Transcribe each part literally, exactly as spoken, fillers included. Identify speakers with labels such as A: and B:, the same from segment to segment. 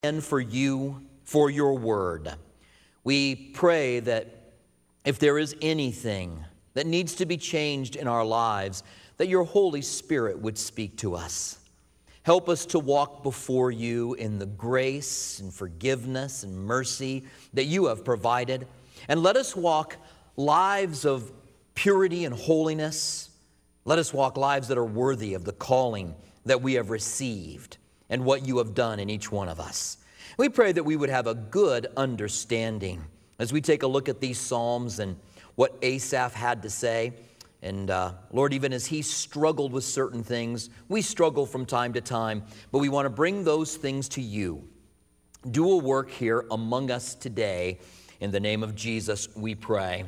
A: And for you, for your word. We pray that if there is anything that needs to be changed in our lives, that your Holy Spirit would speak to us. Help us to walk before you in the grace and forgiveness and mercy that you have provided. And let us walk lives of purity and holiness. Let us walk lives that are worthy of the calling that we have received and what you have done in each one of us. We pray that we would have a good understanding as we take a look at these Psalms and what Asaph had to say. And uh, Lord, even as he struggled with certain things, we struggle from time to time, but we want to bring those things to you. Do a work here among us today. In the name of Jesus, we pray.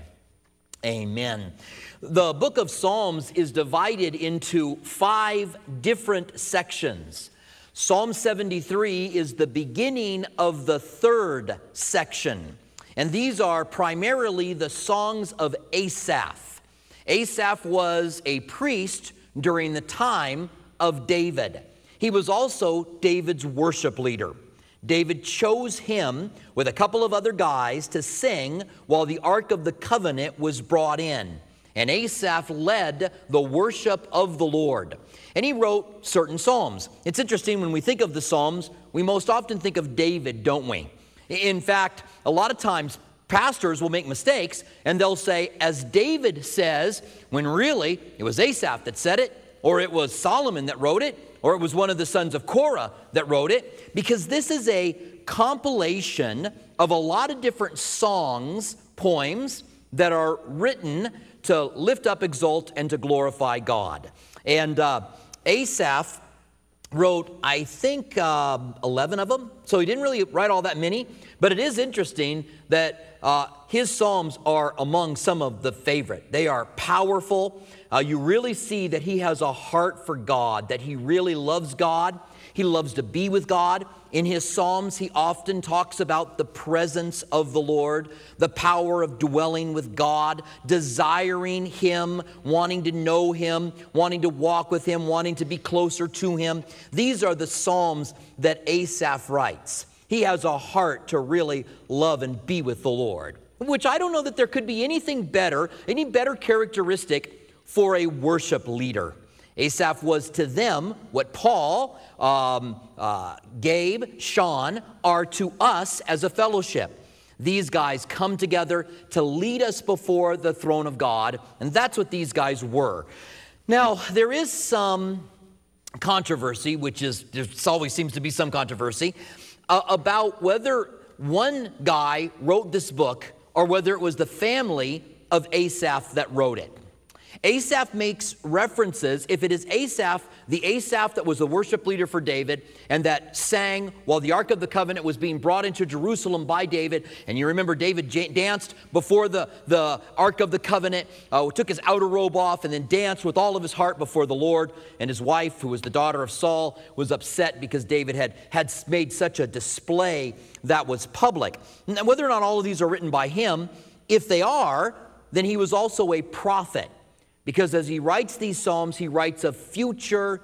A: Amen. The book of Psalms is divided into five different sections. Psalm seventy-three is the beginning of the third section. And these are primarily the songs of Asaph. Asaph was a priest during the time of David. He was also David's worship leader. David chose him with a couple of other guys to sing while the Ark of the Covenant was brought in. And Asaph led the worship of the Lord. And he wrote certain psalms. It's interesting, when we think of the Psalms, we most often think of David, don't we? In fact, a lot of times pastors will make mistakes and they'll say, as David says, when really it was Asaph that said it, or it was Solomon that wrote it, or it was one of the sons of Korah that wrote it, because this is a compilation of a lot of different songs, poems that are written to lift up, exalt, and to glorify God. And uh, Asaph wrote, I think, uh, eleven of them. So he didn't really write all that many. But it is interesting that uh, his psalms are among some of the favorite. They are powerful. Uh, you really see that he has a heart for God, that he really loves God. He loves to be with God. In his psalms, he often talks about the presence of the Lord, the power of dwelling with God, desiring him, wanting to know him, wanting to walk with him, wanting to be closer to him. These are the psalms that Asaph writes. He has a heart to really love and be with the Lord, which I don't know that there could be anything better, any better characteristic for a worship leader. Asaph was to them what Paul, um, uh, Gabe, Sean are to us as a fellowship. These guys come together to lead us before the throne of God, and that's what these guys were. Now, there is some controversy, which is, there always seems to be some controversy, uh, about whether one guy wrote this book or whether it was the family of Asaph that wrote it. Asaph makes references, if it is Asaph, the Asaph that was the worship leader for David and that sang while the Ark of the Covenant was being brought into Jerusalem by David. And you remember David danced before the, the Ark of the Covenant, uh, took his outer robe off and then danced with all of his heart before the Lord. And his wife, who was the daughter of Saul, was upset because David had, had made such a display that was public. Now, whether or not all of these are written by him, if they are, then he was also a prophet. Because as he writes these psalms, he writes of future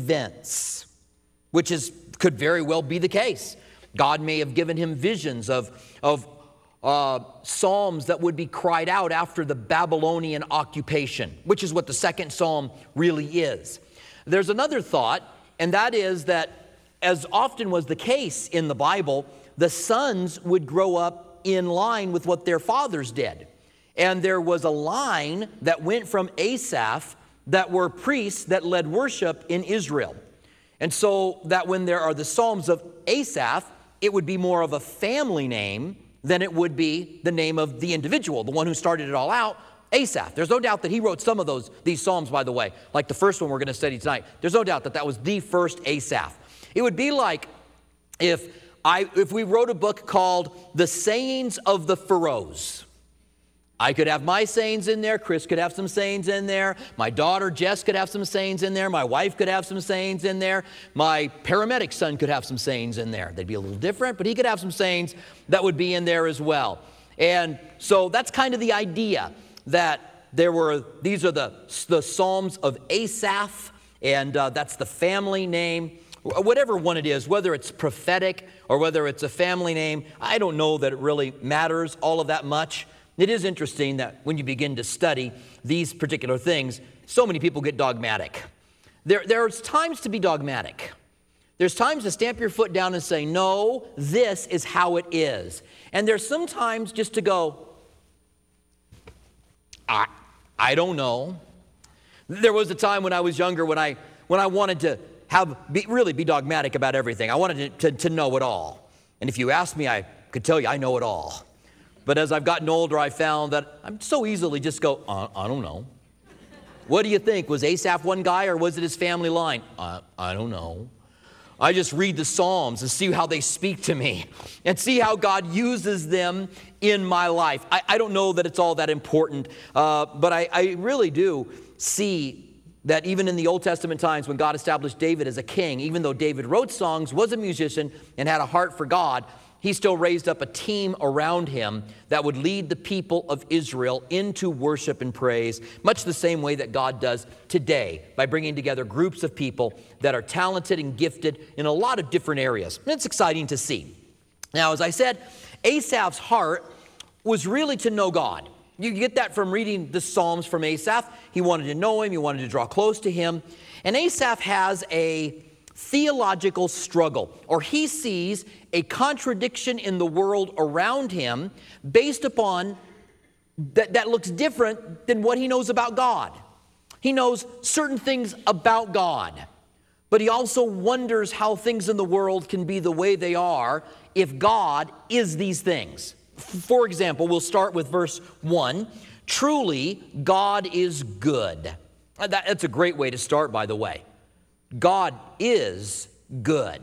A: events, which is could very well be the case. God may have given him visions of, of uh, psalms that would be cried out after the Babylonian occupation, which is what the second psalm really is. There's another thought, and that is that, as often was the case in the Bible, the sons would grow up in line with what their fathers did. And there was a line that went from Asaph that were priests that led worship in Israel. And so that when there are the Psalms of Asaph, it would be more of a family name than it would be the name of the individual, the one who started it all out, Asaph. There's no doubt that he wrote some of those these Psalms, by the way, like the first one we're going to study tonight. There's no doubt that that was the first Asaph. It would be like if I if we wrote a book called The Sayings of the Pharaohs. I could have my sayings in there. Chris could have some sayings in there. My daughter, Jess, could have some sayings in there. My wife could have some sayings in there. My paramedic son could have some sayings in there. They'd be a little different, but he could have some sayings that would be in there as well. And so that's kind of the idea, that there were, these are the, the Psalms of Asaph, and uh, that's the family name. whatever one it is, whether it's prophetic or whether it's a family name, I don't know that it really matters all of that much. It is interesting that when you begin to study these particular things, so many people get dogmatic. There, there's times to be dogmatic. There's times to stamp your foot down and say, no, this is how it is. And there's sometimes just to go, I, I don't know. There was a time when I was younger when I, when I wanted to have be, really be dogmatic about everything. I wanted to, to, to know it all. And if you asked me, I could tell you I know it all. But as I've gotten older, I found that I'm so easily just go, I, I don't know. What do you think? Was Asaph one guy or was it his family line? I, I don't know. I just read the Psalms and see how they speak to me and see how God uses them in my life. I, I don't know that it's all that important, uh, but I, I really do see that even in the Old Testament times when God established David as a king, even though David wrote songs, was a musician, and had a heart for God, he still raised up a team around him that would lead the people of Israel into worship and praise, much the same way that God does today by bringing together groups of people that are talented and gifted in a lot of different areas. And it's exciting to see. Now, as I said, Asaph's heart was really to know God. You get that from reading the Psalms from Asaph. He wanted to know him. He wanted to draw close to him. And Asaph has a theological struggle, or he sees a contradiction in the world around him based upon that, that looks different than what he knows about God. He knows certain things about God, but he also wonders how things in the world can be the way they are if God is these things. For example, we'll start with verse one. Truly, God is good. That, that's a great way to start, by the way. God is good.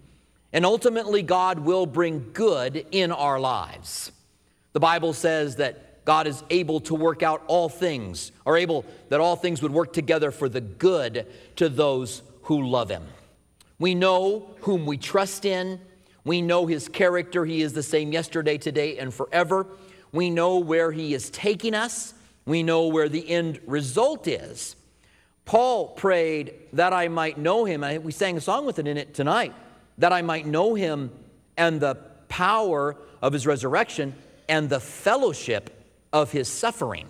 A: And ultimately, God will bring good in our lives. The Bible says that God is able to work out all things, or able that all things would work together for the good to those who love him. We know whom we trust in. We know his character. He is the same yesterday, today, and forever. We know where he is taking us. We know where the end result is. Paul prayed that I might know him. I, we sang a song with it in it tonight. That I might know him and the power of his resurrection and the fellowship of his suffering.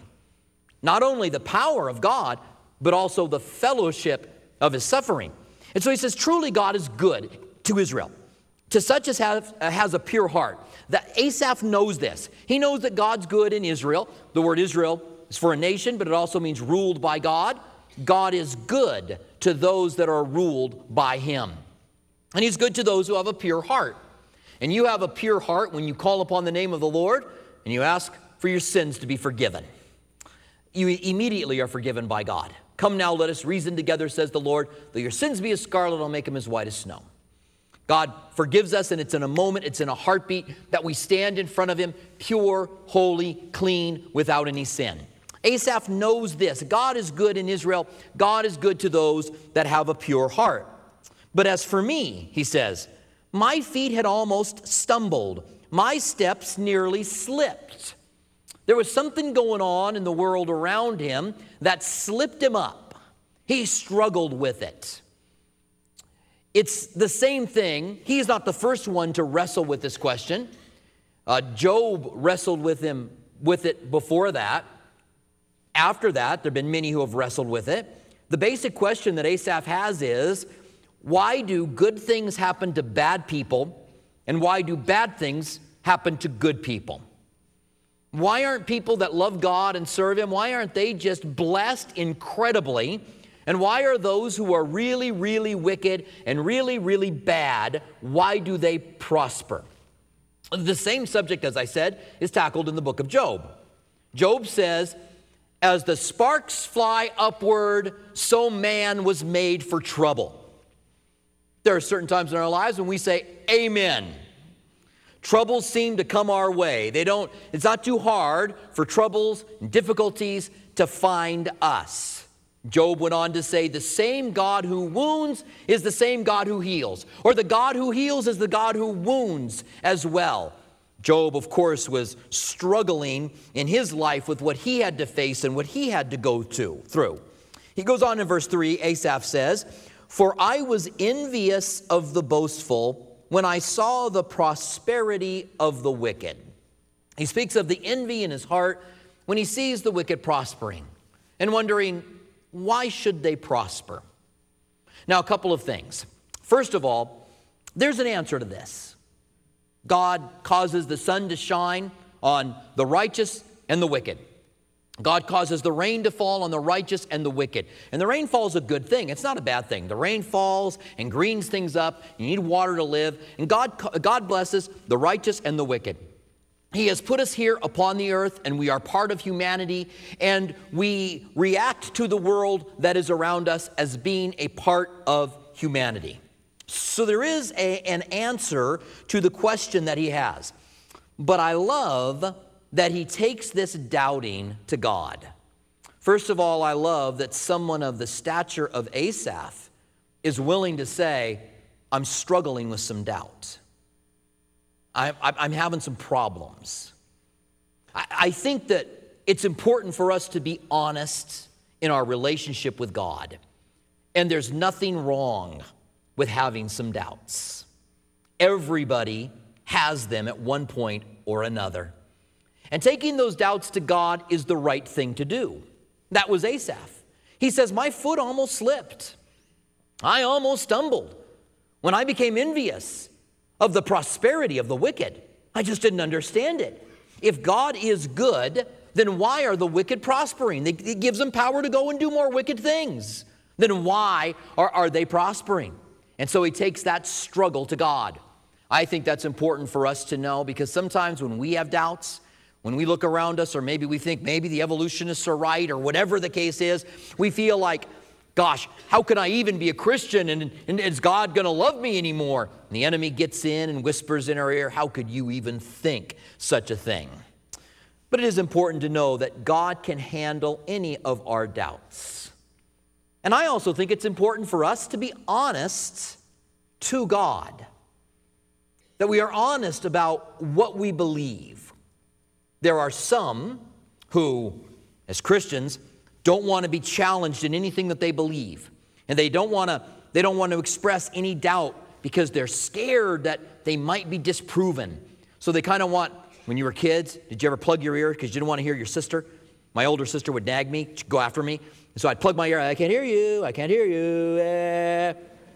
A: Not only the power of God, but also the fellowship of his suffering. And so he says, truly God is good to Israel, to such as have, uh, has a pure heart. That Asaph knows this. He knows that God's good in Israel. The word Israel is for a nation, but it also means ruled by God. God is good to those that are ruled by him. And he's good to those who have a pure heart. And you have a pure heart when you call upon the name of the Lord and you ask for your sins to be forgiven. You immediately are forgiven by God. Come now, let us reason together, says the Lord. Though your sins be as scarlet, I'll make them as white as snow. God forgives us, and it's in a moment, it's in a heartbeat that we stand in front of him, pure, holy, clean, without any sin. Asaph knows this. God is good in Israel. God is good to those that have a pure heart. But as for me, he says, my feet had almost stumbled. My steps nearly slipped. There was something going on in the world around him that slipped him up. He struggled with it. It's the same thing. He's not the first one to wrestle with this question. Uh, Job wrestled with him with it before that. After that, there have been many who have wrestled with it. The basic question that Asaph has is, why do good things happen to bad people, and why do bad things happen to good people? Why aren't people that love God and serve him, why aren't they just blessed incredibly? And why are those who are really, really wicked and really, really bad, why do they prosper? The same subject, as I said, is tackled in the book of Job. Job says, as the sparks fly upward, so man was made for trouble. There are certain times in our lives when we say, amen. Troubles seem to come our way. They don't, it's not too hard for troubles and difficulties to find us. Job went on to say, the same God who wounds is the same God who heals. Or the God who heals is the God who wounds as well. Job, of course, was struggling in his life with what he had to face and what he had to go to, through. He goes on in verse three, Asaph says, For I was envious of the boastful when I saw the prosperity of the wicked. He speaks of the envy in his heart when he sees the wicked prospering and wondering, why should they prosper? Now, a couple of things. First of all, there's an answer to this. God causes the sun to shine on the righteous and the wicked. God causes the rain to fall on the righteous and the wicked. And the rainfall is a good thing. It's not a bad thing. The rain falls and greens things up. You need water to live. And God, God blesses the righteous and the wicked. He has put us here upon the earth, and we are part of humanity, and we react to the world that is around us as being a part of humanity. So there is a, an answer to the question that he has. But I love that he takes this doubting to God. First of all, I love that someone of the stature of Asaph is willing to say, I'm struggling with some doubt. I, I'm having some problems. I, I think that it's important for us to be honest in our relationship with God. And there's nothing wrong with having some doubts. Everybody has them at one point or another. And taking those doubts to God is the right thing to do. That was Asaph. He says, my foot almost slipped. I almost stumbled when I became envious of the prosperity of the wicked. I just didn't understand it. If God is good, then why are the wicked prospering? It gives them power to go and do more wicked things. Then why are, are they prospering? And so he takes that struggle to God. I think that's important for us to know, because sometimes when we have doubts, when we look around us, or maybe we think maybe the evolutionists are right, or whatever the case is, we feel like, gosh, how can I even be a Christian, and, and is God going to love me anymore? And the enemy gets in and whispers in our ear, how could you even think such a thing? But it is important to know that God can handle any of our doubts. And I also think it's important for us to be honest to God, that we are honest about what we believe. There are some who, as Christians, don't want to be challenged in anything that they believe. And they don't want to, they don't want to express any doubt because they're scared that they might be disproven. So they kind of want, when you were kids, did you ever plug your ear because you didn't want to hear your sister? My older sister would nag me, she'd go after me. And so I'd plug my ear, I can't hear you, I can't hear you. Eh.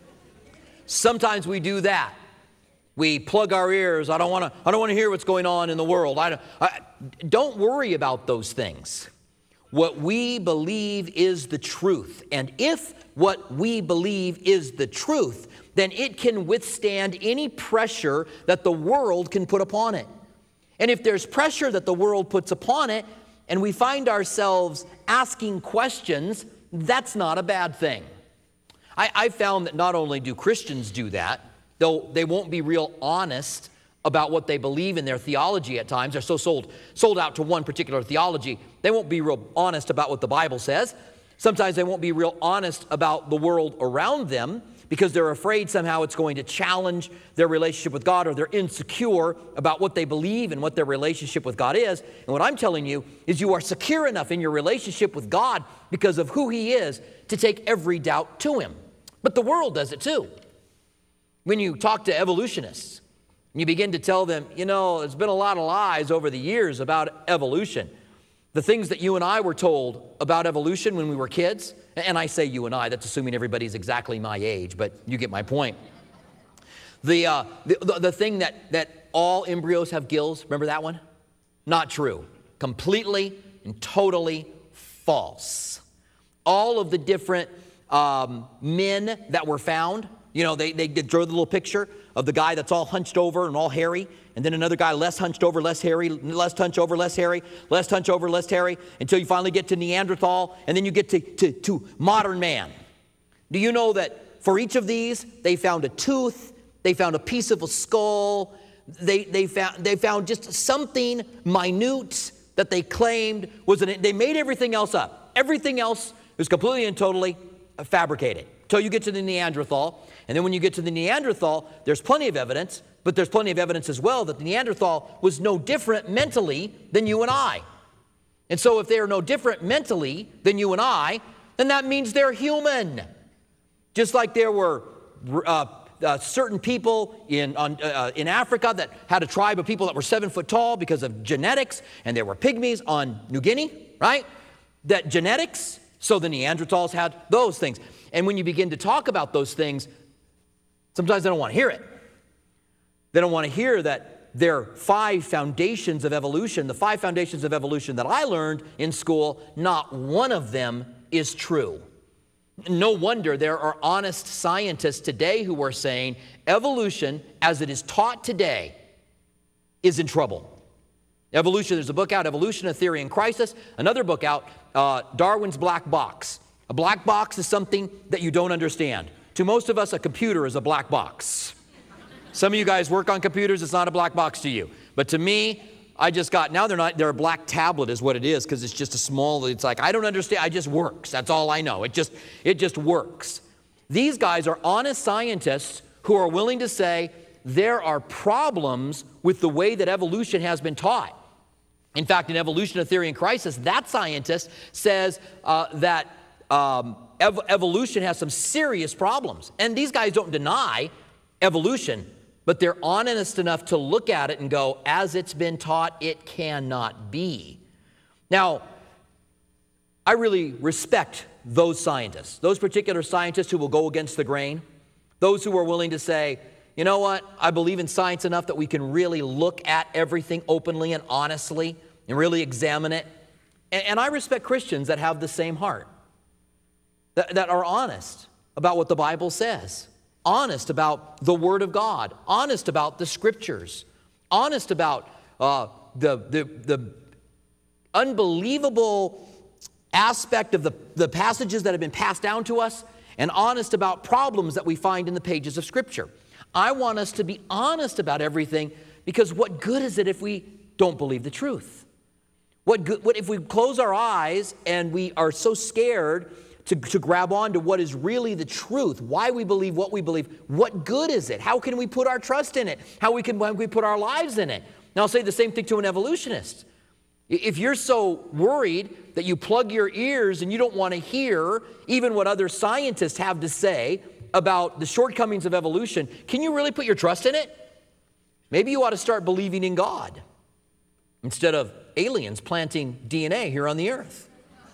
A: Sometimes we do that. We plug our ears. I don't want to. I don't want to hear what's going on in the world. I don't, I, don't worry about those things. What we believe is the truth, and if what we believe is the truth, then it can withstand any pressure that the world can put upon it. And if there's pressure that the world puts upon it, and we find ourselves asking questions, that's not a bad thing. I, I found that not only do Christians do that, though they won't be real honest about what they believe in their theology at times. They're so sold, sold out to one particular theology, they won't be real honest about what the Bible says. Sometimes they won't be real honest about the world around them because they're afraid somehow it's going to challenge their relationship with God, or they're insecure about what they believe and what their relationship with God is. And what I'm telling you is you are secure enough in your relationship with God because of who He is to take every doubt to Him. But the world does it too. When you talk to evolutionists, and you begin to tell them, you know, there's been a lot of lies over the years about evolution. The things that you and I were told about evolution when we were kids, and I say you and I, that's assuming everybody's exactly my age, but you get my point. The, uh, the, the, the thing that, that all embryos have gills, remember that one? Not true. Completely and totally false. All of the different um, men that were found, you know, they, they drew the little picture of the guy that's all hunched over and all hairy, and then another guy less hunched over, less hairy, less hunched over, less hairy, less hunched over, less hairy, until you finally get to Neanderthal, and then you get to, to, to modern man. Do you know that for each of these, they found a tooth, they found a piece of a skull, they, they, found, they found just something minute that they claimed was, an, they made everything else up. Everything else was completely and totally fabricated. Until you get to the Neanderthal. And then when you get to the Neanderthal, there's plenty of evidence, but there's plenty of evidence as well that the Neanderthal was no different mentally than you and I. And so if they are no different mentally than you and I, then that means they're human. Just like there were uh, uh, certain people in, on, uh, in Africa that had a tribe of people that were seven foot tall because of genetics, and there were pygmies on New Guinea, right? That genetics, so the Neanderthals had those things. And when you begin to talk about those things, sometimes they don't want to hear it. They don't want to hear that there are five foundations of evolution. The five foundations of evolution that I learned in school, not one of them is true. No wonder there are honest scientists today who are saying evolution, as it is taught today, is in trouble. Evolution, there's a book out, Evolution, A Theory in Crisis. Another book out, uh, Darwin's Black Box. A black box is something that you don't understand. To most of us, a computer is a black box. Some of you guys work on computers, it's not a black box to you. But to me, I just got, now they're not, they're a black tablet is what it is, because it's just a small, it's like, I don't understand, it just works. That's all I know. It just, it just works. These guys are honest scientists who are willing to say there are problems with the way that evolution has been taught. In fact, in Evolution, A Theory in Crisis, that scientist says uh, that um, ev- evolution has some serious problems. And these guys don't deny evolution, but they're honest enough to look at it and go, as it's been taught, it cannot be. Now, I really respect those scientists, those particular scientists who will go against the grain, those who are willing to say, you know what, I believe in science enough that we can really look at everything openly and honestly and really examine it. And, and I respect Christians that have the same heart, that, that are honest about what the Bible says. Honest about the Word of God, honest about the Scriptures, honest about uh, the, the, the unbelievable aspect of the, the passages that have been passed down to us, and honest about problems that we find in the pages of Scripture. I want us to be honest about everything, because what good is it if we don't believe the truth? What good, what if we close our eyes and we are so scared To, to grab on to what is really the truth, why we believe what we believe? What good is it? How can we put our trust in it? How we can, how can we put our lives in it? Now, I'll say the same thing to an evolutionist. If you're so worried that you plug your ears and you don't want to hear even what other scientists have to say about the shortcomings of evolution, can you really put your trust in it? Maybe you ought to start believing in God instead of aliens planting D N A here on the earth.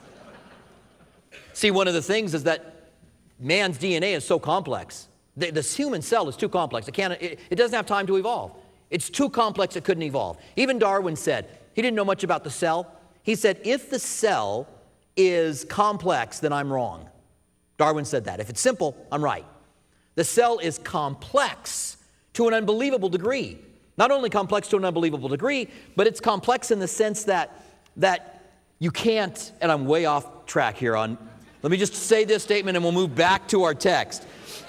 A: See, one of the things is that man's D N A is so complex. The, the human cell is too complex. It, can't, it, it doesn't have time to evolve. It's too complex, it couldn't evolve. Even Darwin said, he didn't know much about the cell. He said, if the cell is complex, then I'm wrong. Darwin said that. If it's simple, I'm right. The cell is complex to an unbelievable degree. Not only complex to an unbelievable degree, but it's complex in the sense that, that you can't, and I'm way off track here on, let me just say this statement and we'll move back to our text.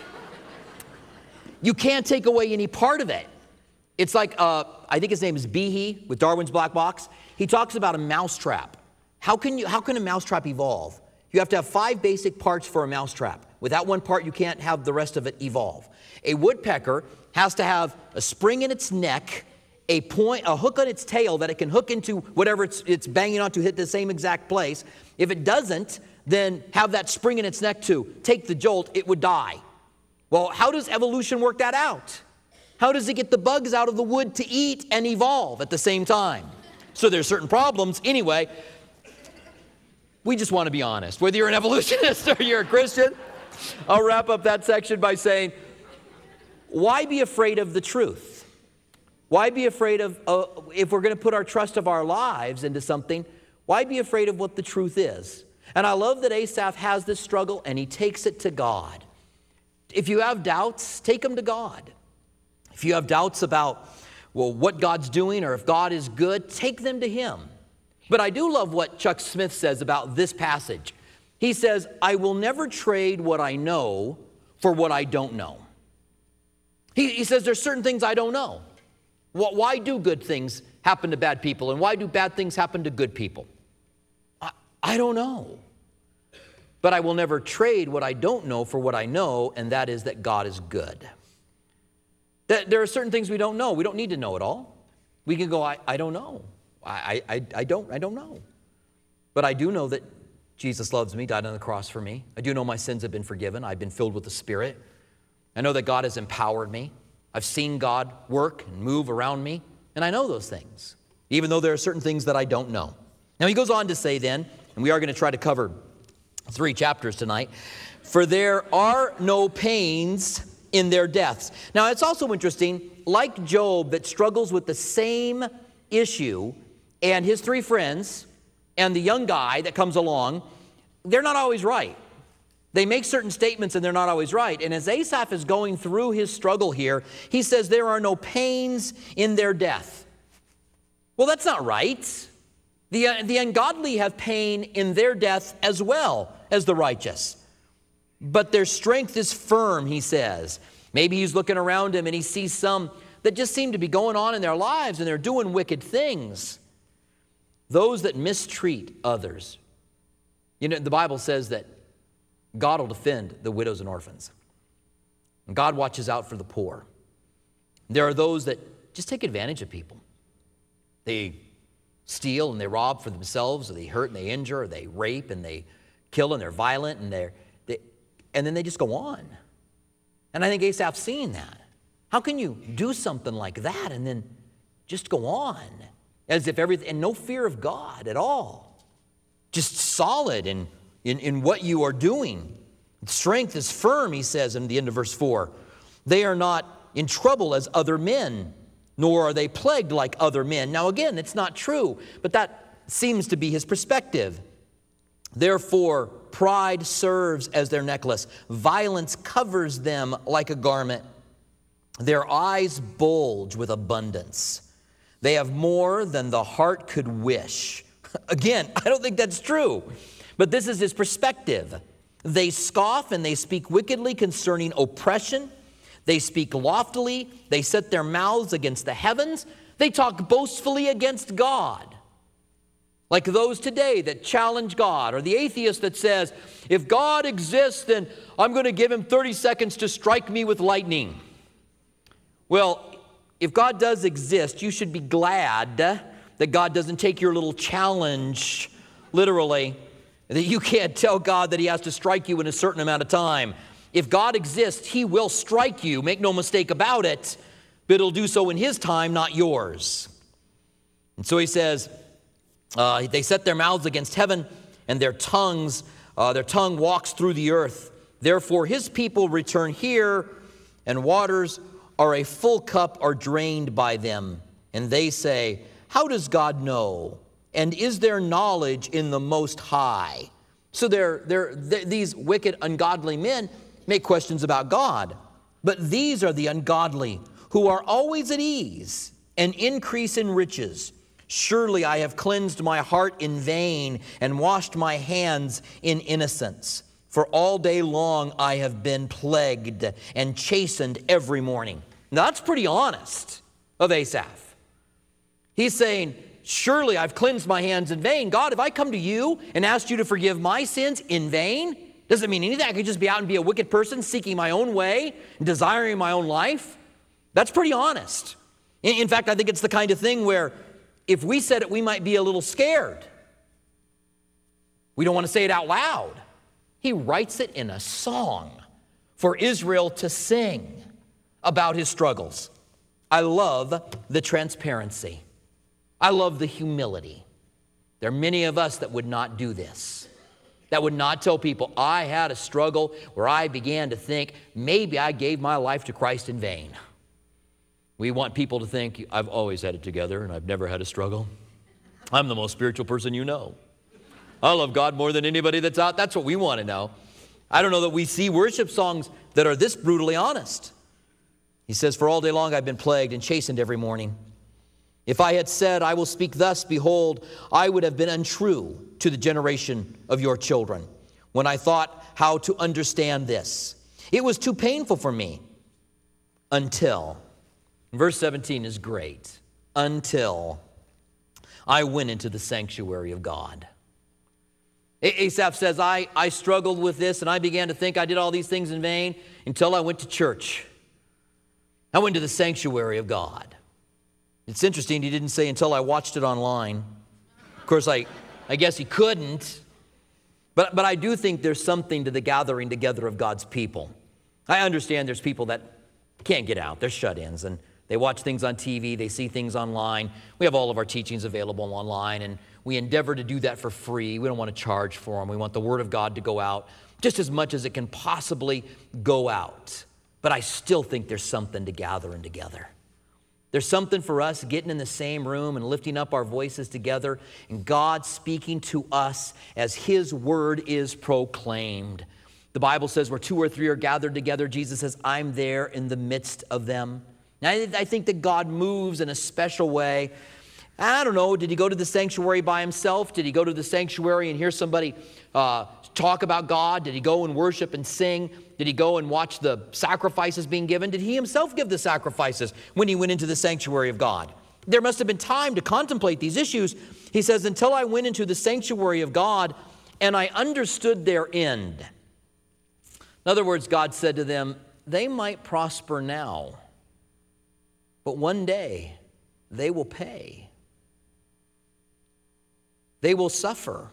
A: You can't take away any part of it. It's like, uh, I think his name is Behe with Darwin's Black Box. He talks about a mousetrap. How can you, how can a mousetrap evolve? You have to have five basic parts for a mousetrap. Without one part, you can't have the rest of it evolve. A woodpecker has to have a spring in its neck, a point, a hook on its tail that it can hook into whatever it's, it's banging on to hit the same exact place. If it doesn't, then have that spring in its neck to take the jolt, it would die. Well, how does evolution work that out? How does it get the bugs out of the wood to eat and evolve at the same time? So there's certain problems. Anyway, we just want to be honest. Whether you're an evolutionist or you're a Christian, I'll wrap up that section by saying, why be afraid of the truth? Why be afraid of, uh, if we're going to put our trust of our lives into something, why be afraid of what the truth is? And I love that Asaph has this struggle and he takes it to God. If you have doubts, take them to God. If you have doubts about, well, what God's doing or if God is good, take them to Him. But I do love what Chuck Smith says about this passage. He says, I will never trade what I know for what I don't know. He, he says there's certain things I don't know. Why do good things happen to bad people and why do bad things happen to good people? I don't know. But I will never trade what I don't know for what I know, and that is that God is good. That there are certain things we don't know. We don't need to know it all. We can go, I, I don't know. I, I, I don't, I don't know. But I do know that Jesus loves me, died on the cross for me. I do know my sins have been forgiven. I've been filled with the Spirit. I know that God has empowered me. I've seen God work and move around me, and I know those things, even though there are certain things that I don't know. Now he goes on to say then, and we are going to try to cover three chapters tonight, for there are no pains in their deaths. Now it's also interesting, like Job that struggles with the same issue, and his three friends and the young guy that comes along, they're not always right. They make certain statements and they're not always right. And as Asaph is going through his struggle here, he says there are no pains in their death. Well, that's not right. The, uh, the ungodly have pain in their death as well as the righteous. But their strength is firm, he says. Maybe he's looking around him and he sees some that just seem to be going on in their lives and they're doing wicked things. Those that mistreat others. You know, the Bible says that God will defend the widows and orphans. And God watches out for the poor. There are those that just take advantage of people. They steal and they rob for themselves, or they hurt and they injure, or they rape and they kill and they're violent, and they're, they, and then they just go on. And I think Asaph's seeing that. How can you do something like that and then just go on? As if everything, and no fear of God at all. Just solid in, in, in what you are doing. Strength is firm, he says in the end of verse four. They are not in trouble as other men, nor are they plagued like other men. Now again, it's not true, but that seems to be his perspective. Therefore, pride serves as their necklace. Violence covers them like a garment. Their eyes bulge with abundance. They have more than the heart could wish. Again, I don't think that's true, but this is his perspective. They scoff and they speak wickedly concerning oppression. They speak loftily. They set their mouths against the heavens. They talk boastfully against God. Like those today that challenge God, or the atheist that says, if God exists, then I'm going to give him thirty seconds to strike me with lightning. Well, if God does exist, you should be glad that God doesn't take your little challenge literally, that you can't tell God that he has to strike you in a certain amount of time. If God exists, he will strike you, make no mistake about it, but he'll do so in his time, not yours. And so he says, uh, they set their mouths against heaven, and their tongues, uh, their tongue walks through the earth. Therefore his people return here, and waters are a full cup are drained by them. And they say, how does God know? And is there knowledge in the Most High? So they're, they're, they're, these wicked, ungodly men make questions about God. But these are the ungodly who are always at ease and increase in riches. Surely I have cleansed my heart in vain and washed my hands in innocence. For all day long I have been plagued and chastened every morning. Now that's pretty honest of Asaph. He's saying, surely I've cleansed my hands in vain. God, if I come to you and asked you to forgive my sins in vain, doesn't mean anything. I could just be out and be a wicked person seeking my own way and desiring my own life. That's pretty honest. In, in fact, I think it's the kind of thing where if we said it, we might be a little scared. We don't want to say it out loud. He writes it in a song for Israel to sing about his struggles. I love the transparency. I love the humility. There are many of us that would not do this, that would not tell people, I had a struggle where I began to think, maybe I gave my life to Christ in vain. We want people to think, I've always had it together and I've never had a struggle. I'm the most spiritual person you know. I love God more than anybody that's out. That's what we want to know. I don't know that we see worship songs that are this brutally honest. He says, for all day long I've been plagued and chastened every morning. If I had said, I will speak thus, behold, I would have been untrue to the generation of your children when I thought how to understand this. It was too painful for me until, verse seventeen is great, until I went into the sanctuary of God. Asaph says, I, I struggled with this and I began to think I did all these things in vain until I went to church. I went to the sanctuary of God. It's interesting, he didn't say until I watched it online. Of course, I, I guess he couldn't. But, but I do think there's something to the gathering together of God's people. I understand there's people that can't get out. They're shut-ins, and they watch things on T V. They see things online. We have all of our teachings available online, and we endeavor to do that for free. We don't want to charge for them. We want the Word of God to go out just as much as it can possibly go out. But I still think there's something to gathering together. There's something for us getting in the same room and lifting up our voices together and God speaking to us as His word is proclaimed. The Bible says where two or three are gathered together, Jesus says, I'm there in the midst of them. Now, I think that God moves in a special way. I don't know, did He go to the sanctuary by Himself? Did He go to the sanctuary and hear somebody uh, talk about God? Did He go and worship and sing? Did He go and watch the sacrifices being given? Did He Himself give the sacrifices when He went into the sanctuary of God? There must have been time to contemplate these issues. He says, until I went into the sanctuary of God and I understood their end. In other words, God said to them, they might prosper now, but one day they will pay. They will suffer.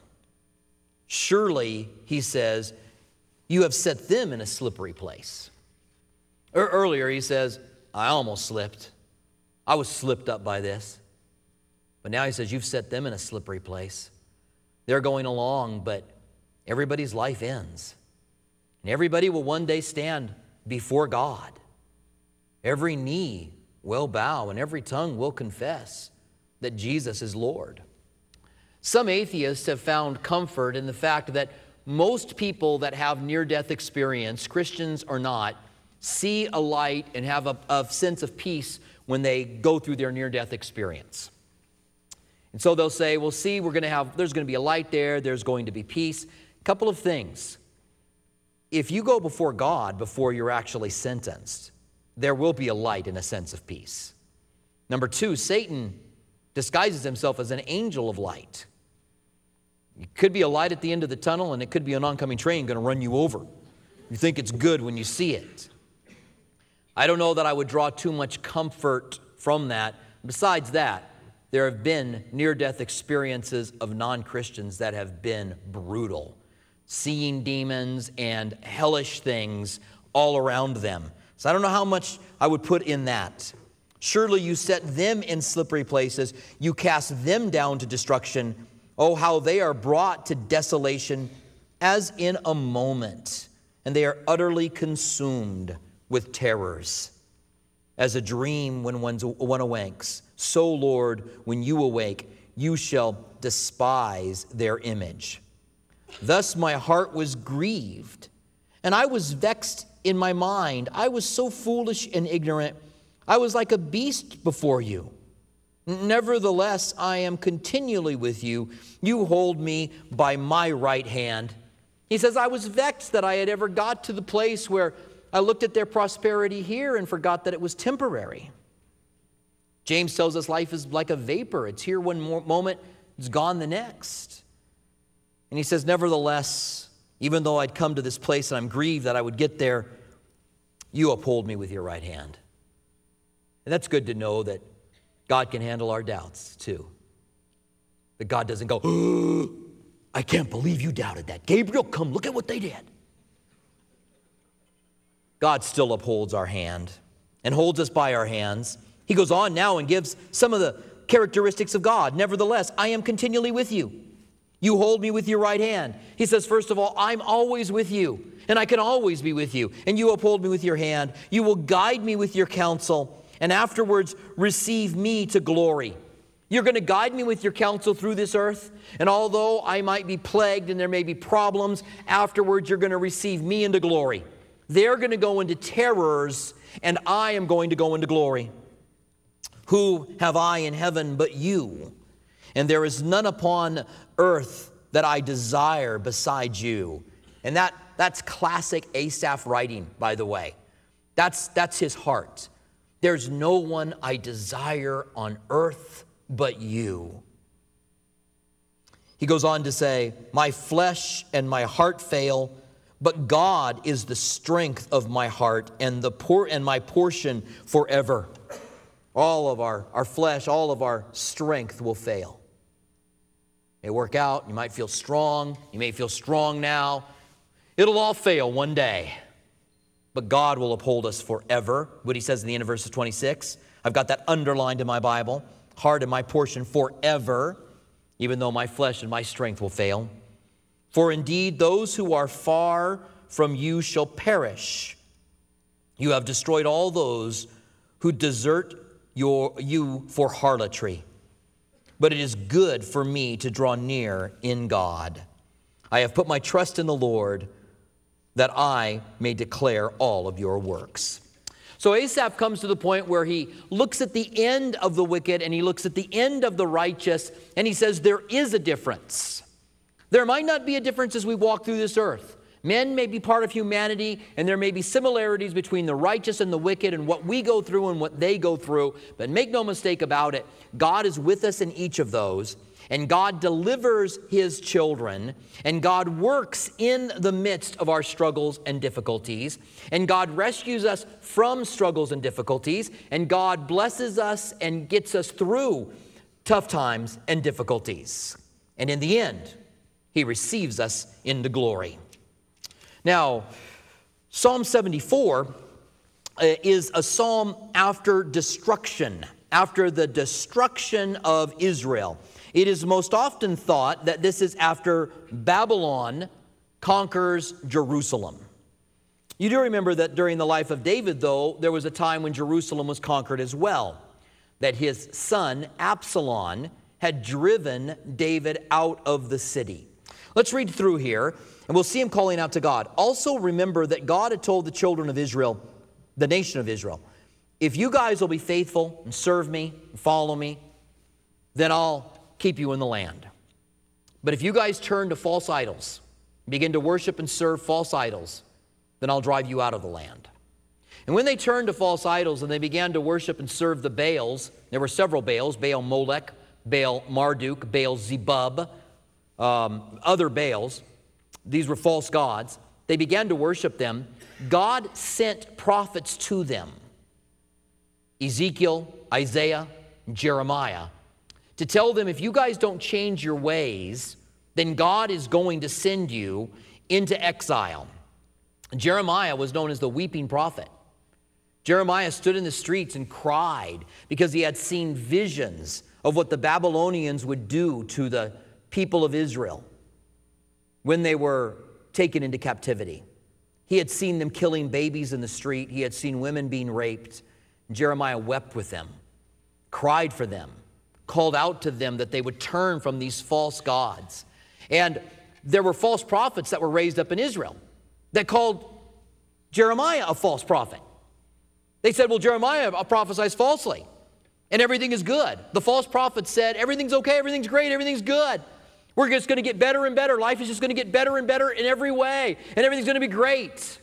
A: Surely, He says, you have set them in a slippery place. Er, earlier, He says, I almost slipped. I was slipped up by this. But now He says, you've set them in a slippery place. They're going along, but everybody's life ends. And everybody will one day stand before God. Every knee will bow and every tongue will confess that Jesus is Lord. Some atheists have found comfort in the fact that most people that have near-death experience, Christians or not, see a light and have a, a sense of peace when they go through their near-death experience. And so they'll say, well, see, we're going to have, there's going to be a light there, there's going to be peace. A couple of things. If you go before God before you're actually sentenced, there will be a light and a sense of peace. Number two, Satan disguises himself as an angel of light. It could be a light at the end of the tunnel, and it could be an oncoming train going to run you over. You think it's good when you see it. I don't know that I would draw too much comfort from that. Besides that, there have been near-death experiences of non-Christians that have been brutal, seeing demons and hellish things all around them. So I don't know how much I would put in that. Surely you set them in slippery places. You cast them down to destruction. Oh, how they are brought to desolation as in a moment, and they are utterly consumed with terrors. As a dream when one's, one awakes, so, Lord, when you awake, you shall despise their image. Thus my heart was grieved, and I was vexed in my mind. I was so foolish and ignorant. I was like a beast before you. Nevertheless, I am continually with you. You hold me by my right hand. He says, I was vexed that I had ever got to the place where I looked at their prosperity here and forgot that it was temporary. James tells us life is like a vapor. It's here one moment, it's gone the next. And he says, nevertheless, even though I'd come to this place and I'm grieved that I would get there, you uphold me with your right hand. And that's good to know that God can handle our doubts too. That God doesn't go, oh, I can't believe you doubted that. Gabriel, come look at what they did. God still upholds our hand and holds us by our hands. He goes on now and gives some of the characteristics of God. Nevertheless, I am continually with you. You hold me with your right hand. He says, first of all, I'm always with you, and I can always be with you. And you uphold me with your hand. You will guide me with your counsel, and afterwards receive me to glory. You're going to guide me with your counsel through this earth, and although I might be plagued and there may be problems, afterwards you're going to receive me into glory. They're going to go into terrors, and I am going to go into glory. Who have I in heaven but you? And there is none upon earth that I desire besides you. And that, that's classic Asaph writing, by the way. That's, that's his heart. There's no one I desire on earth but you. He goes on to say, my flesh and my heart fail, but God is the strength of my heart and the poor and my portion forever. All of our, our flesh, all of our strength will fail. It may work out. You might feel strong. You may feel strong now. It'll all fail one day. But God will uphold us forever. What he says in the end of verse twenty-six. I've got that underlined in my Bible. Hard in my portion forever, even though my flesh and my strength will fail. For indeed, those who are far from you shall perish. You have destroyed all those who desert your, you for harlotry. But it is good for me to draw near in God. I have put my trust in the Lord, that I may declare all of your works. So Asaph comes to the point where he looks at the end of the wicked and he looks at the end of the righteous, and he says there is a difference. There might not be a difference as we walk through this earth. Men may be part of humanity, and there may be similarities between the righteous and the wicked and what we go through and what they go through. But make no mistake about it, God is with us in each of those, and God delivers his children, and God works in the midst of our struggles and difficulties, and God rescues us from struggles and difficulties, and God blesses us and gets us through tough times and difficulties. And in the end, he receives us into glory. Now, Psalm seventy-four is a psalm after destruction, after the destruction of Israel. It is most often thought that this is after Babylon conquers Jerusalem. You do remember that during the life of David, though, there was a time when Jerusalem was conquered as well, that his son Absalom had driven David out of the city. Let's read through here, and we'll see him calling out to God. Also remember that God had told the children of Israel, the nation of Israel, if you guys will be faithful and serve me and follow me, then I'll keep you in the land. But if you guys turn to false idols, begin to worship and serve false idols, then I'll drive you out of the land. And when they turned to false idols and they began to worship and serve the Baals, there were several Baals, Baal Molech, Baal Marduk, Baal Zebub, um, other Baals. These were false gods. They began to worship them. God sent prophets to them, Ezekiel, Isaiah, Jeremiah, to tell them, if you guys don't change your ways, then God is going to send you into exile. Jeremiah was known as the weeping prophet. Jeremiah stood in the streets and cried because he had seen visions of what the Babylonians would do to the people of Israel when they were taken into captivity. He had seen them killing babies in the street. He had seen women being raped. Jeremiah wept with them, cried for them, called out to them that they would turn from these false gods. And there were false prophets that were raised up in Israel that called Jeremiah a false prophet. They said, well, Jeremiah prophesies falsely, and everything is good. The false prophet said, everything's okay, everything's great, everything's good. We're just going to get better and better. Life is just going to get better and better in every way, and everything's going to be great.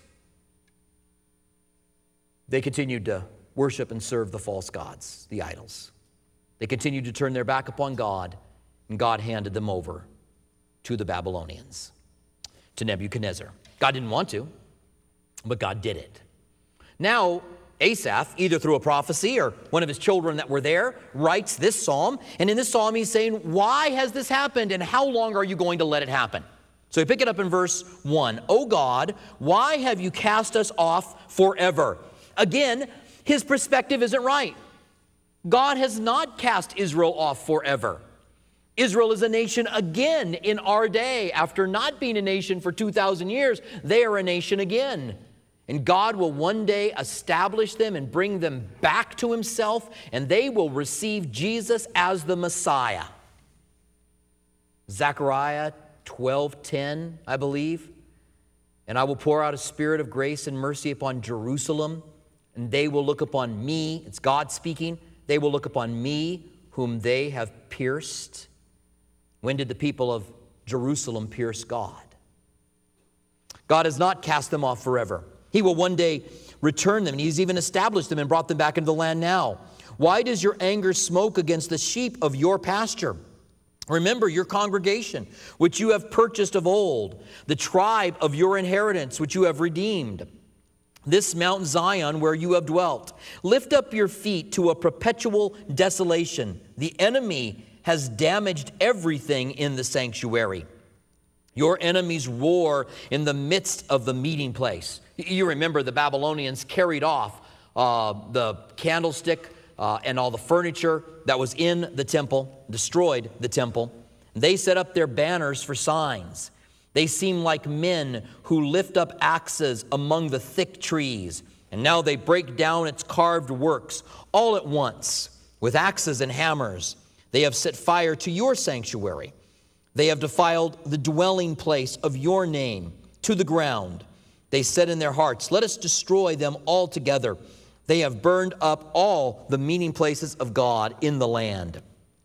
A: They continued to worship and serve the false gods, the idols. They continued to turn their back upon God, and God handed them over to the Babylonians, to Nebuchadnezzar. God didn't want to, but God did it. Now, Asaph, either through a prophecy or one of his children that were there, writes this psalm. And in this psalm, he's saying, why has this happened, and how long are you going to let it happen? So we pick it up in verse one. O God, why have you cast us off forever? Again, his perspective isn't right. God has not cast Israel off forever. Israel is a nation again in our day. After not being a nation for two thousand years, they are a nation again. And God will one day establish them and bring them back to himself, and they will receive Jesus as the Messiah. Zechariah twelve ten, I believe. And I will pour out a spirit of grace and mercy upon Jerusalem, and they will look upon me. It's God speaking. They will look upon me, whom they have pierced. When did the people of Jerusalem pierce God? God has not cast them off forever. He will one day return them, and he's even established them and brought them back into the land now. Why does your anger smoke against the sheep of your pasture? Remember your congregation, which you have purchased of old, the tribe of your inheritance, which you have redeemed. This Mount Zion where you have dwelt. Lift up your feet to a perpetual desolation. The enemy has damaged everything in the sanctuary. Your enemies roar in the midst of the meeting place. You remember the Babylonians carried off uh, the candlestick uh, and all the furniture that was in the temple, destroyed the temple. They set up their banners for signs. They seem like men who lift up axes among the thick trees, and now they break down its carved works all at once with axes and hammers. They have set fire to your sanctuary. They have defiled the dwelling place of your name to the ground. They said in their hearts, let us destroy them altogether. They have burned up all the meeting places of God in the land.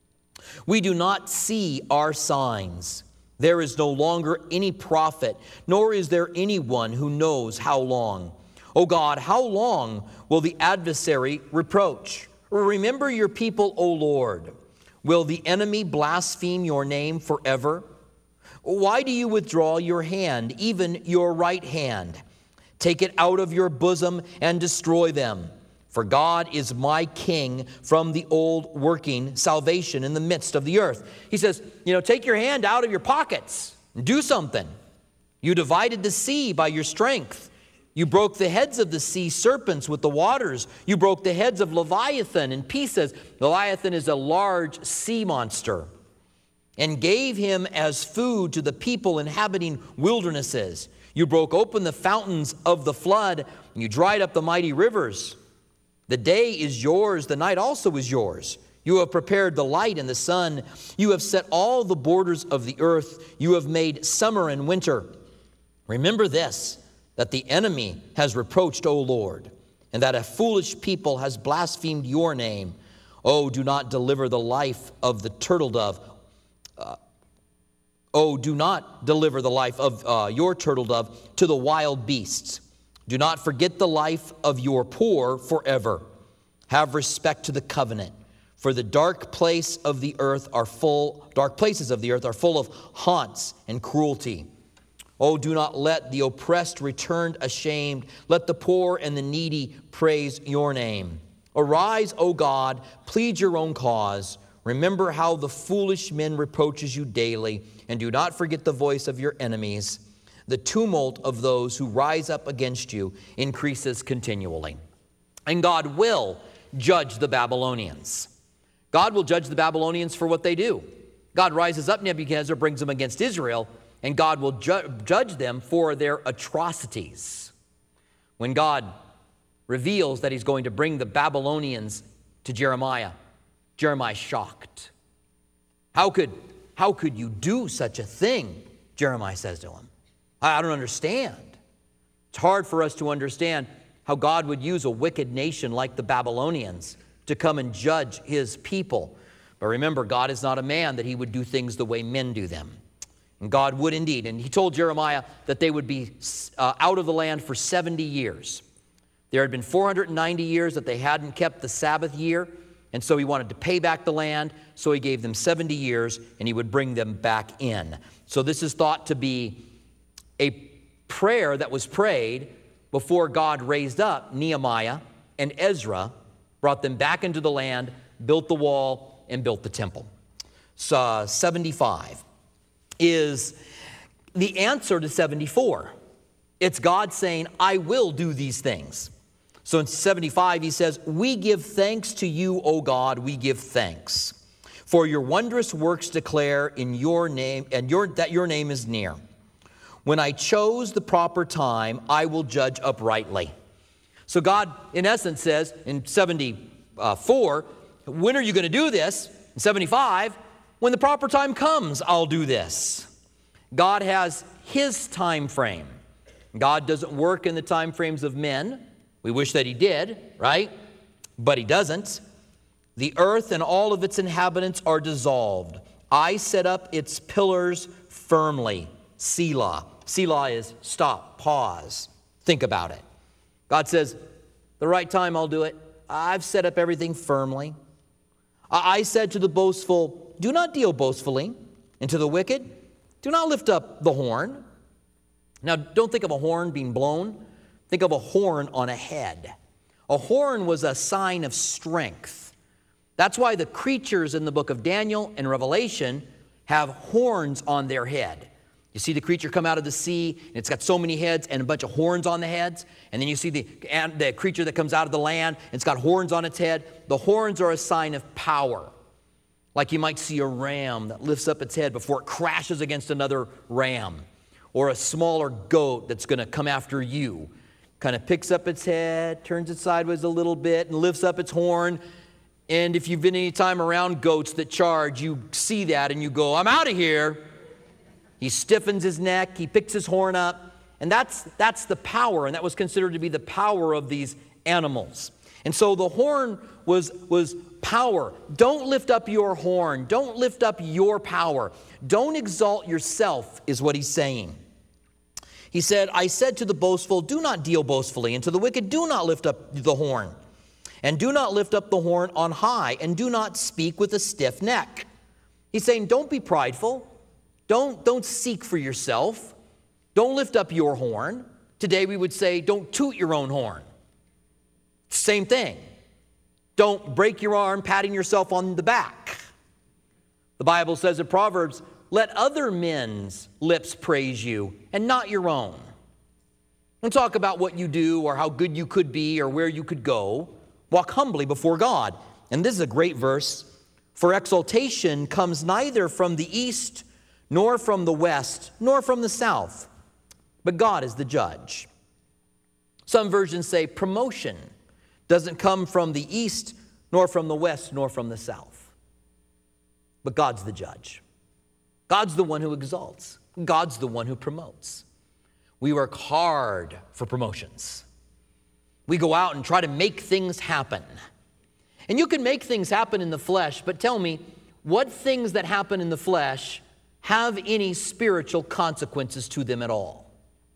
A: We do not see our signs. There is no longer any prophet, nor is there anyone who knows how long. O God, how long will the adversary reproach? Remember your people, O Lord. Will the enemy blaspheme your name forever? Why do you withdraw your hand, even your right hand? Take it out of your bosom and destroy them. For God is my king from the old, working salvation in the midst of the earth. He says, you know, take your hand out of your pockets and do something. You divided the sea by your strength. You broke the heads of the sea serpents with the waters. You broke the heads of Leviathan in pieces. Leviathan is a large sea monster. And gave him as food to the people inhabiting wildernesses. You broke open the fountains of the flood. And you dried up the mighty rivers. The day is yours, the night also is yours. You have prepared the light and the sun. You have set all the borders of the earth. You have made summer and winter. Remember this, that the enemy has reproached, O Lord, and that a foolish people has blasphemed your name. Oh, do not deliver the life of the turtle dove. Uh, oh, do not deliver the life of uh, your turtle dove to the wild beasts. Do not forget the life of your poor forever. Have respect to the covenant, for the dark place of the earth are full, dark places of the earth are full of haunts and cruelty. Oh, do not let the oppressed return ashamed. Let the poor and the needy praise your name. Arise, O God, plead your own cause. Remember how the foolish men reproaches you daily, and do not forget the voice of your enemies. The tumult of those who rise up against you increases continually. And God will judge the Babylonians. God will judge the Babylonians for what they do. God rises up Nebuchadnezzar, brings them against Israel, and God will ju- judge them for their atrocities. When God reveals that he's going to bring the Babylonians to Jeremiah, Jeremiah's shocked. How could, how could you do such a thing? Jeremiah says to him. I don't understand. It's hard for us to understand how God would use a wicked nation like the Babylonians to come and judge his people. But remember, God is not a man that he would do things the way men do them. And God would indeed. And he told Jeremiah that they would be uh, out of the land for seventy years. There had been four hundred ninety years that they hadn't kept the Sabbath year. And so he wanted to pay back the land. So he gave them seventy years and he would bring them back in. So this is thought to be a prayer that was prayed before God raised up Nehemiah and Ezra, brought them back into the land, built the wall, and built the temple. So seventy-five is the answer to seventy-four. It's God saying, I will do these things. So in seventy-five, he says, we give thanks to you, O God, we give thanks. For your wondrous works declare in your name, and your, that your name is near. When I chose the proper time, I will judge uprightly. So God, in essence, says in seventy-four, when are you going to do this? In seventy-five, when the proper time comes, I'll do this. God has his time frame. God doesn't work in the time frames of men. We wish that he did, right? But he doesn't. The earth and all of its inhabitants are dissolved. I set up its pillars firmly. Selah. Selah is stop, pause, think about it. God says, the right time I'll do it. I've set up everything firmly. I said to the boastful, do not deal boastfully, and to the wicked, do not lift up the horn. Now, don't think of a horn being blown. Think of a horn on a head. A horn was a sign of strength. That's why the creatures in the book of Daniel and Revelation have horns on their head. You see the creature come out of the sea, and it's got so many heads and a bunch of horns on the heads. And then you see the, and the creature that comes out of the land, and it's got horns on its head. The horns are a sign of power. Like you might see a ram that lifts up its head before it crashes against another ram. Or a smaller goat that's going to come after you. Kind of picks up its head, turns it sideways a little bit, and lifts up its horn. And if you've been any time around goats that charge, you see that and you go, I'm out of here. He stiffens his neck, he picks his horn up, and that's, that's the power, and that was considered to be the power of these animals. And so the horn was, was power. Don't lift up your horn. Don't lift up your power. Don't exalt yourself, is what he's saying. He said, I said to the boastful, do not deal boastfully, and to the wicked, do not lift up the horn. And do not lift up the horn on high, and do not speak with a stiff neck. He's saying, don't be prideful. Don't, don't seek for yourself. Don't lift up your horn. Today we would say, don't toot your own horn. Same thing. Don't break your arm patting yourself on the back. The Bible says in Proverbs, let other men's lips praise you and not your own. Don't talk about what you do or how good you could be or where you could go. Walk humbly before God. And this is a great verse. For exaltation comes neither from the east, nor from the west, nor from the south, but God is the judge. Some versions say promotion doesn't come from the east, nor from the west, nor from the south, but God's the judge. God's the one who exalts. God's the one who promotes. We work hard for promotions. We go out and try to make things happen. And you can make things happen in the flesh, but tell me, what things that happen in the flesh have any spiritual consequences to them at all?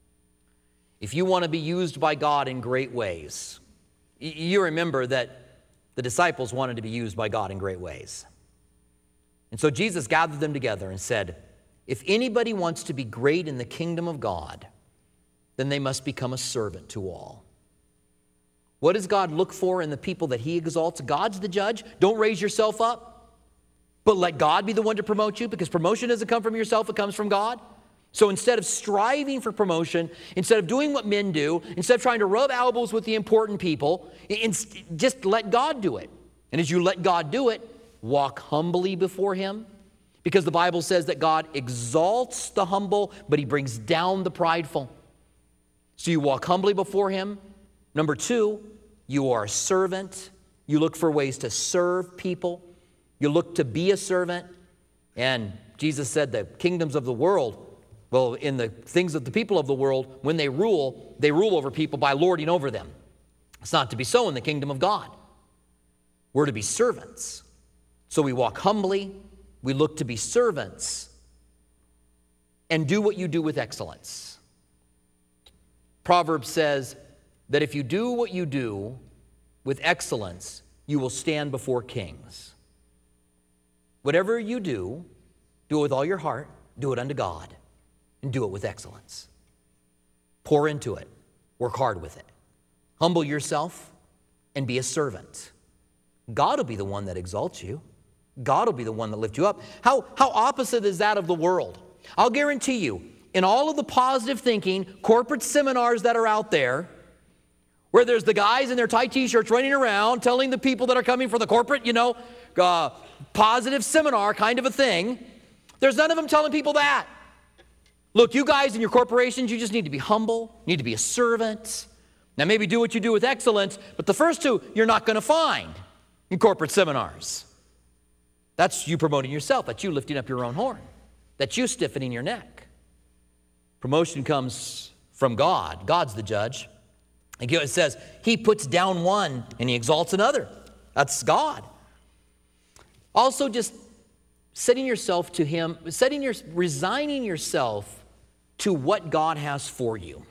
A: If you want to be used by God in great ways, you remember that the disciples wanted to be used by God in great ways. And so Jesus gathered them together and said, if anybody wants to be great in the kingdom of God, then they must become a servant to all. What does God look for in the people that he exalts? God's the judge. Don't raise yourself up. But let God be the one to promote you, because promotion doesn't come from yourself, it comes from God. So instead of striving for promotion, instead of doing what men do, instead of trying to rub elbows with the important people, just let God do it. And as you let God do it, walk humbly before him, because the Bible says that God exalts the humble, but he brings down the prideful. So you walk humbly before him. Number two, you are a servant. You look for ways to serve people. You look to be a servant. And Jesus said the kingdoms of the world, well, in the things of the people of the world, when they rule, they rule over people by lording over them. It's not to be so in the kingdom of God. We're to be servants. So we walk humbly. We look to be servants. And do what you do with excellence. Proverbs says that if you do what you do with excellence, you will stand before kings. Whatever you do, do it with all your heart, do it unto God, and do it with excellence. Pour into it, work hard with it. Humble yourself and be a servant. God will be the one that exalts you. God will be the one that lifts you up. How, how opposite is that of the world? I'll guarantee you, in all of the positive thinking, corporate seminars that are out there, where there's the guys in their tight t-shirts running around telling the people that are coming for the corporate, you know, uh, positive seminar kind of a thing, there's none of them telling people that. Look, you guys in your corporations, you just need to be humble, need to be a servant. Now maybe do what you do with excellence, but the first two you're not going to find in corporate seminars. That's you promoting yourself. That's you lifting up your own horn. That's you stiffening your neck. Promotion comes from God. God's the judge. And it says, he puts down one and he exalts another. That's God. Also, just setting yourself to him, setting your, resigning yourself to what God has for you.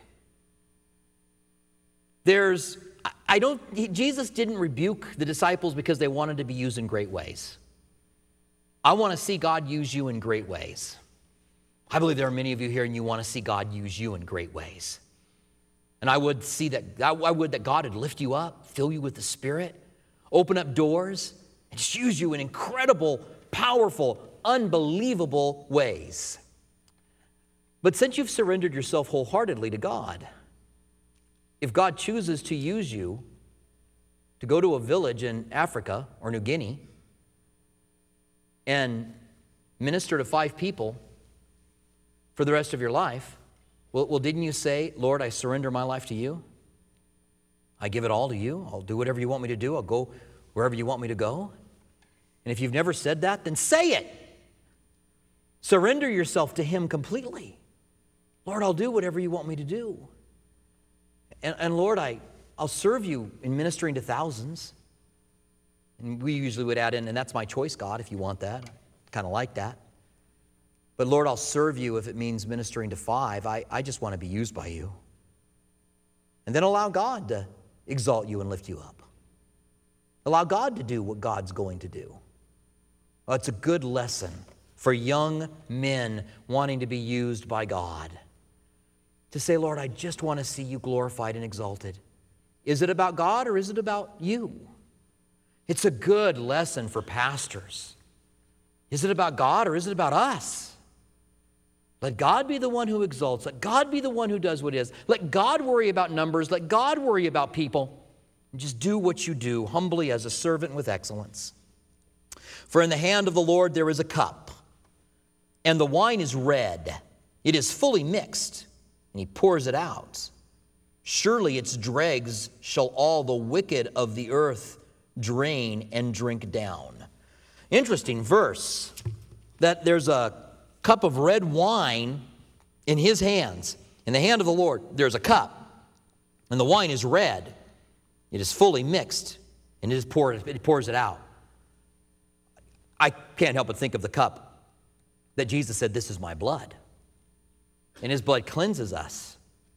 A: There's, I don't, Jesus didn't rebuke the disciples because they wanted to be used in great ways. I want to see God use you in great ways. I believe there are many of you here and you want to see God use you in great ways. And I would see that, I would that God would lift you up, fill you with the Spirit, open up doors, and just use you in incredible, powerful, unbelievable ways. But since you've surrendered yourself wholeheartedly to God, if God chooses to use you to go to a village in Africa or New Guinea and minister to five people for the rest of your life, well, well, didn't you say, Lord, I surrender my life to you? I give it all to you. I'll do whatever you want me to do. I'll go wherever you want me to go. And if you've never said that, then say it. Surrender yourself to Him completely. Lord, I'll do whatever you want me to do. And, and Lord, I, I'll serve you in ministering to thousands. And we usually would add in, and that's my choice, God, if you want that. I kind of like that. But Lord, I'll serve you if it means ministering to five. I, I just want to be used by you. And then allow God to exalt you and lift you up. Allow God to do what God's going to do. Well, it's a good lesson for young men wanting to be used by God. To say, Lord, I just want to see you glorified and exalted. Is it about God or is it about you? It's a good lesson for pastors. Is it about God or is it about us? Let God be the one who exalts. Let God be the one who does what it is. Let God worry about numbers. Let God worry about people. And just do what you do, humbly as a servant with excellence. For in the hand of the Lord there is a cup, and the wine is red. It is fully mixed, and He pours it out. Surely its dregs shall all the wicked of the earth drain and drink down. Interesting verse, that there's a cup of red wine in His hands. In the hand of the Lord, there's a cup, and the wine is red. It is fully mixed, and it is poured, it pours it out. I can't help but think of the cup that Jesus said, this is my blood. And His blood cleanses us.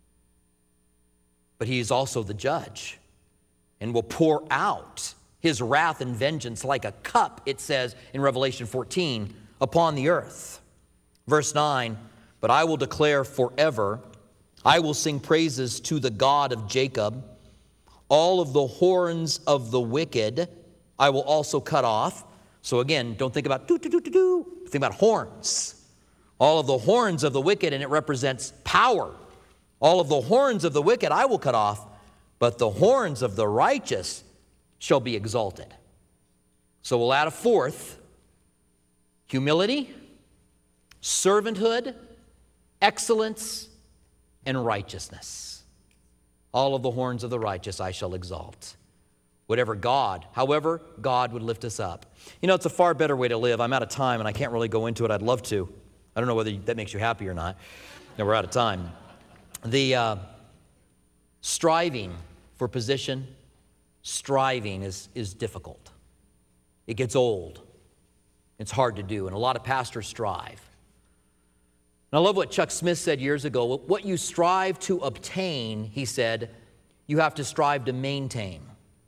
A: But He is also the judge and will pour out His wrath and vengeance like a cup, it says in Revelation fourteen, upon the earth. Verse nine, but I will declare forever, I will sing praises to the God of Jacob. All of the horns of the wicked I will also cut off. So again, don't think about do, do, do, do, do. Think about horns. All of the horns of the wicked, and it represents power. All of the horns of the wicked I will cut off, but the horns of the righteous shall be exalted. So we'll add a fourth: humility, servanthood, excellence, and righteousness. All of the horns of the righteous I shall exalt. Whatever God, however God would lift us up. You know, it's a far better way to live. I'm out of time, and I can't really go into it. I'd love to. I don't know whether that makes you happy or not. No, we're out of time. The uh, striving for position, striving is, is difficult. It gets old. It's hard to do, and a lot of pastors strive. And I love what Chuck Smith said years ago. What you strive to obtain, he said, you have to strive to maintain.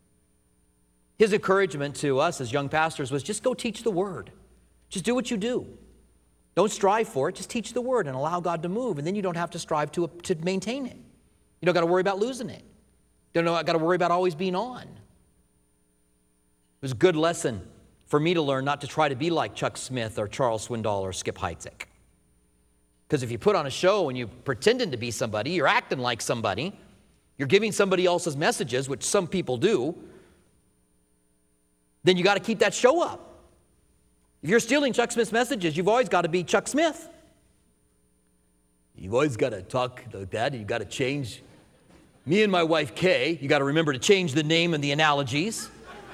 A: His encouragement to us as young pastors was just go teach the Word. Just do what you do. Don't strive for it. Just teach the Word and allow God to move, and then you don't have to strive to, to maintain it. You don't got to worry about losing it. You don't got to worry about always being on. It was a good lesson for me to learn not to try to be like Chuck Smith or Charles Swindoll or Skip Heitzig. Because if you put on a show and you're pretending to be somebody, you're acting like somebody, you're giving somebody else's messages, which some people do, then you got to keep that show up. If you're stealing Chuck Smith's messages, you've always got to be Chuck Smith. You've always got to talk like that. You've got to change. Me and my wife, Kay, you got to remember to change the name and the analogies.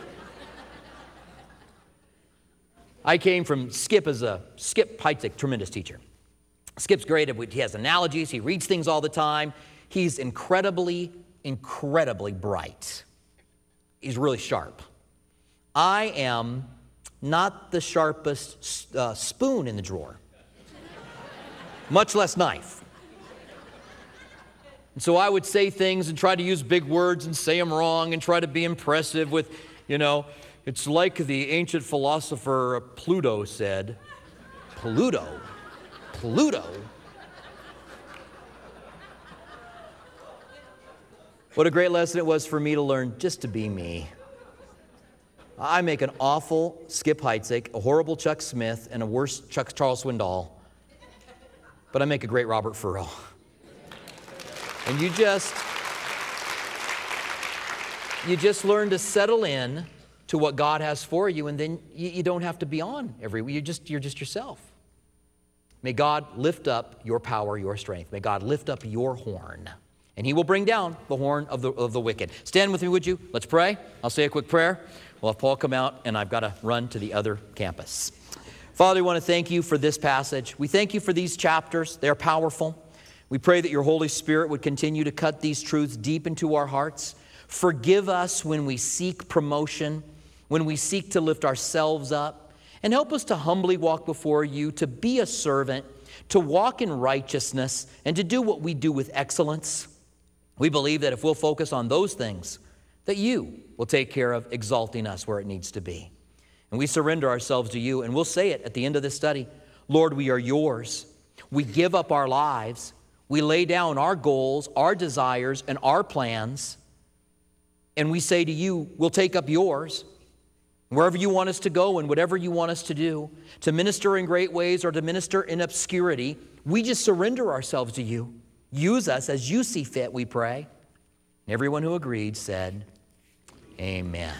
A: I came from Skip as a, Skip Heitzig, tremendous teacher. Skip's great. He has analogies. He reads things all the time. He's incredibly, incredibly bright. He's really sharp. I am not the sharpest uh, spoon in the drawer, much less knife. And so I would say things and try to use big words and say them wrong and try to be impressive with, you know, it's like the ancient philosopher Pluto said. Pluto? Pluto? What a great lesson it was for me to learn just to be me. I make an awful Skip Heitzig, a horrible Chuck Smith, and a worse Chuck Charles Swindoll. But I make a great Robert Furrow. And you just, you just learn to settle in to what God has for you, and then you, you don't have to be on every week. You're just, you're just yourself. May God lift up your power, your strength. May God lift up your horn, and he will bring down the horn of the, of the wicked. Stand with me, would you? Let's pray. I'll say a quick prayer. We'll have Paul come out, and I've got to run to the other campus. Father, we want to thank you for this passage. We thank you for these chapters. They're powerful. We pray that your Holy Spirit would continue to cut these truths deep into our hearts. Forgive us when we seek promotion, when we seek to lift ourselves up, and help us to humbly walk before you, to be a servant, to walk in righteousness, and to do what we do with excellence. We believe that if we'll focus on those things, that you will take care of exalting us where it needs to be. And we surrender ourselves to you, and we'll say it at the end of this study. Lord, we are yours. We give up our lives. We lay down our goals, our desires, and our plans. And we say to you, we'll take up yours. Wherever you want us to go and whatever you want us to do, to minister in great ways or to minister in obscurity, we just surrender ourselves to you. Use us as you see fit, we pray. And everyone who agreed said, amen.